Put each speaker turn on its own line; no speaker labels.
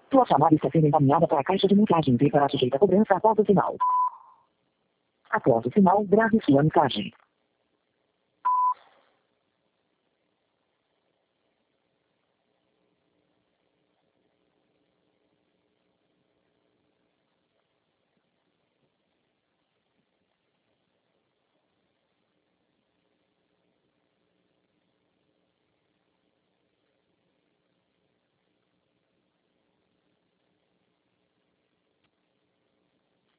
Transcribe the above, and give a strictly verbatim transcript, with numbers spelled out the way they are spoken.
Tua chamada está sendo encaminhada para a caixa de mensagens e será sujeita a cobrança após o sinal. Após o sinal, grave sua mensagem.